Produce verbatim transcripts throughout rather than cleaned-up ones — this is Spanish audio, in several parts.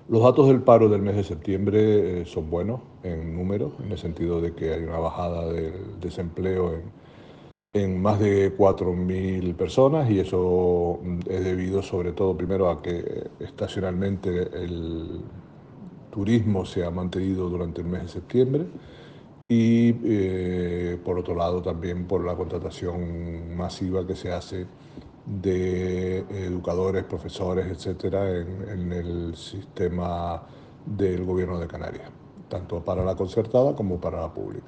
Los datos del paro del mes de septiembre eh, son buenos en números, en el sentido de que hay una bajada del desempleo en, en más de cuatro mil personas, y eso mm, es debido sobre todo primero a que estacionalmente el turismo se ha mantenido durante el mes de septiembre, y eh, por otro lado también por la contratación masiva que se hace de educadores, profesores, etcétera, en, en el sistema del gobierno de Canarias, tanto para la concertada como para la pública.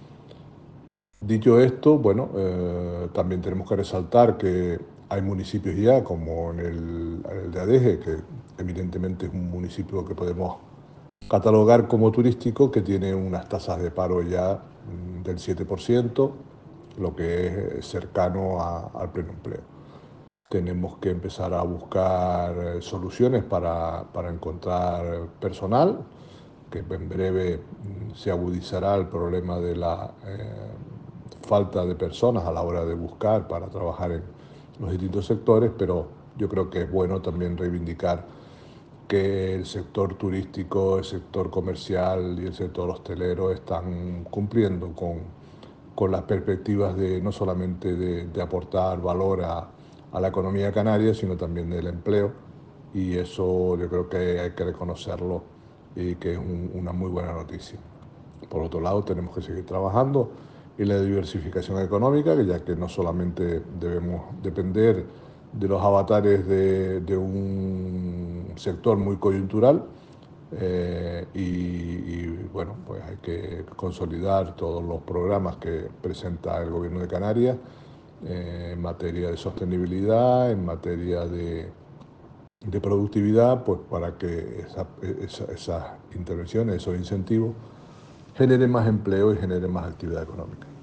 Dicho esto, bueno, eh, también tenemos que resaltar que hay municipios ya, como en el, el de Adeje, que evidentemente es un municipio que podemos catalogar como turístico, que tiene unas tasas de paro ya mm, del siete por ciento, lo que es cercano a, al pleno empleo. Tenemos que empezar a buscar eh, soluciones para, para encontrar personal, que en breve mm, se agudizará el problema de la eh, falta de personas a la hora de buscar para trabajar en los distintos sectores, pero yo creo que es bueno también reivindicar que el sector turístico, el sector comercial y el sector hostelero están cumpliendo con, con las perspectivas de no solamente de, de aportar valor a, a la economía canaria, sino también del empleo, y eso yo creo que hay que reconocerlo y que es un, una muy buena noticia. Por otro lado, tenemos que seguir trabajando en la diversificación económica, ya que no solamente debemos depender de los avatares de, de un sector muy coyuntural, eh, y, y, bueno, pues hay que consolidar todos los programas que presenta el Gobierno de Canarias eh, en materia de sostenibilidad, en materia de, de productividad, pues para que esa, esa, esas intervenciones, esos incentivos, generen más empleo y generen más actividad económica.